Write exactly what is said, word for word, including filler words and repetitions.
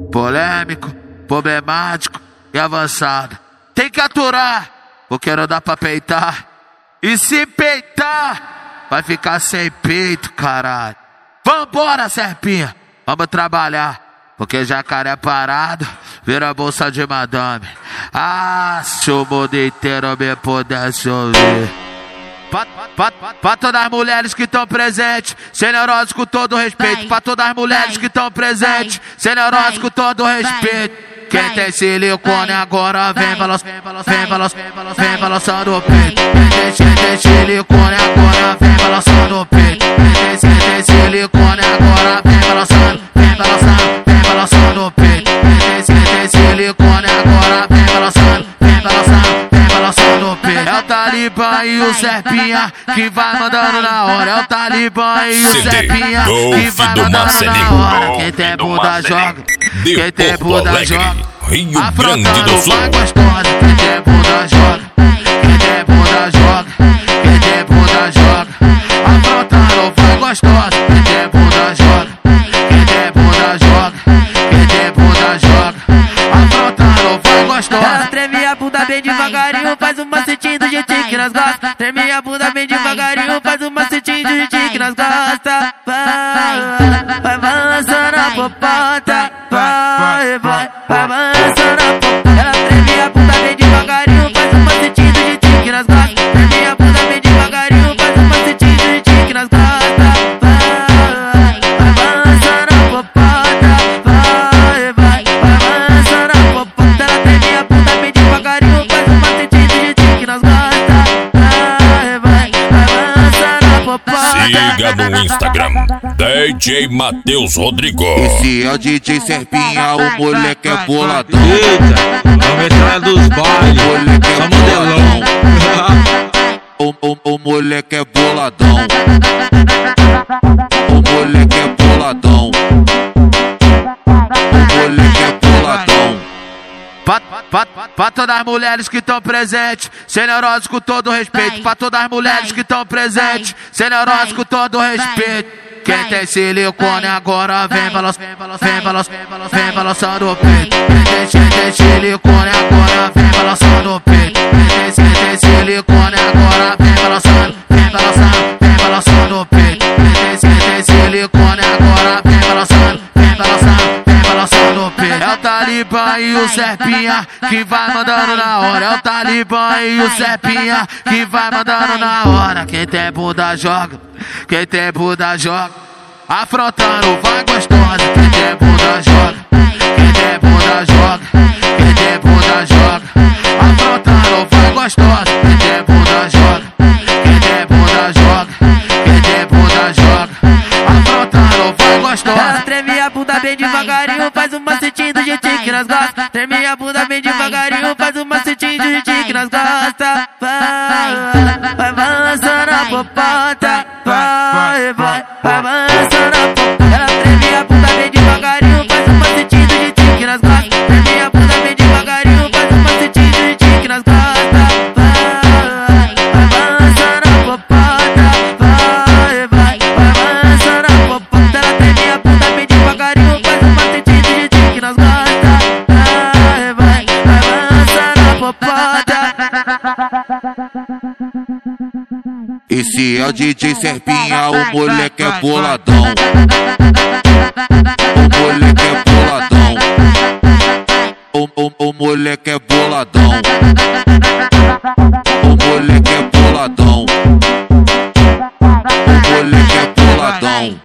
polêmico, problemático e avançado. Tem que aturar, porque não dá pra peitar. E se peitar, vai ficar sem peito, caralho. Vambora, serpinha, vamos trabalhar. Porque jacaré parado vira bolsa de madame. Ah, se o mundo inteiro me pudesse ouvir. Pra, pra, pra todas as mulheres que estão presentes, sem neurose com todo respeito. Pra todas as mulheres que estão presentes, sem neurose com todo respeito. Quem tem silicone agora vem balançando, vem balançando, vem balançando o peito. Quem tem, tem silicone agora vem balançando o peito. Quem tem, tem silicone agora vem balançando, vem balançando, vem balançando o peito. Quem tem, tem silicone agora vem balançando, vem balançando, vem balançando o peito. É o Talibã e o Serpinha que vai mandando na hora. É o Talibã e o Serpinha que vai mandando na hora. Quem tem bunda joga, quem tem bunda joga. Rio Grande do Sul. Vai gostosa, quem tem bunda joga, quem tem bunda joga, quem tem bunda joga. Afrontando vai gostosa, quem tem bunda joga, quem tem bunda joga, quem tem bunda joga. Afrontando vai gostosa. Ela treme a bunda bem devagarinho, faz um macetinho do jeitinho que nós gosta. Treme a bunda bem devagarinho, faz um macetinho do jeitinho que nós gosta. Vai, vai balançando a popota, vai, vai, vai balançando a popota. Ela treme a bunda bem devagarinho, faz um macetinho do jeitinho que nós gosta. Treme a bunda bem devagarinho, faz um macetinho do jeitinho que nós gosta. Vai, vai balançando a popota, vai, vai, vai balançando a popota. Ela treme a bunda bem devagarinho, faz um macetinho do jeitinho que nós gosta. Vai, vai, vai balançando a popota. Siga no Instagram, D J Matheus Rodrigo. Esse é o D J Serpinha, o moleque é boladão. Eita, vamos entrar dos bailes, O moleque é só modelão. O, o, o moleque é boladão. O moleque é boladão. O moleque é boladão. Pra, pra, pra todas as mulheres que estão presentes, sem neurose com todo respeito. Pra todas as mulheres que estão presentes, sem neurose com todo respeito. Quem tem silicone agora vem balançando, vem balançando, vem balançando o peito. Quem tem, quem tem silicone agora vem balançando o peito. Quem tem, quem tem silicone agora vem balançando, vem balançando, vem balançando o peito. Quem tem, quem tem silicone agora vem balançando, vem balançando, vem balançando o peito. É o Talibã e o Serpinha que vai mandando na hora. É o Talibã e o Serpinha que vai mandando na hora. Quem tem bunda joga, quem tem bunda joga. Afrontando vai gostosa, quem tem bunda joga, quem tem bunda joga, quem tem bunda joga. Afrontando vai gostosa, quem tem bunda joga, quem tem bunda joga, quem tem bunda joga. Afrontando vai gostosa. Ela treme a bunda bem devagarinho, faz um macetinho do jeitinho que nós gosta. Treme a bunda bem devagarinho, faz um macetinho do jeitinho que nós gosta. Vai, vai balançando a popota, vai, vai, vai balançando a popota. Ela treme a bunda bem devagarinho, faz um macetinho do jeitinho que nós gosta. Treme a bunda bem devagarinho, faz um macetinho do jeitinho que nós gosta. Vai, vai balançando a popota, vai, vai, vai balançando a popota. Ela treme a bunda bem devagarinho, faz um macetinho do jeitinho que nós gosta. Vai, vai, vai balançando a popota. Esse é o D J Serpinha, o moleque é boladão. O moleque é boladão. O, o, o moleque é boladão.